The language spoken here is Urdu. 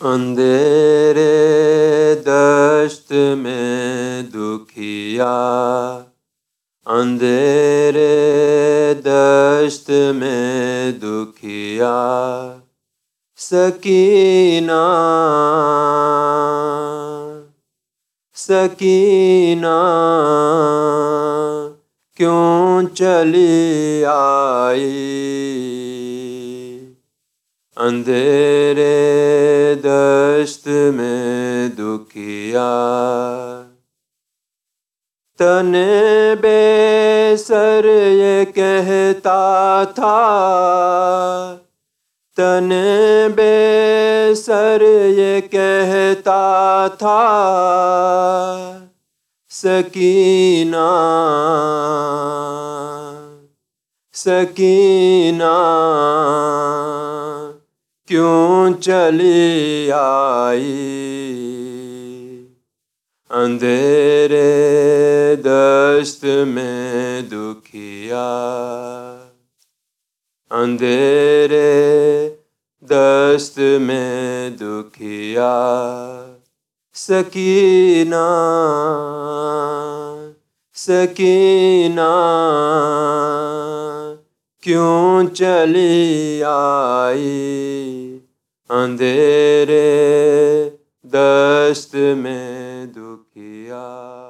اندھیرے دشت میں دکھیا، اندھیرے دشت میں دکھیا، سکینہ سکینہ کیوں چلی آئی؟ اندھیرے دشت میں دکھیا، تن بے سر یہ کہتا تھا، تن بے سر یہ کہتا تھا، سکینہ سکینہ کیوں چلی آئی؟ اندھیرے دشت میں دکھیا، اندھیرے دشت میں دکھیا، سکینہ سکینہ کیوں چلی آئی؟ اندھیرے دشت میں دکھیا۔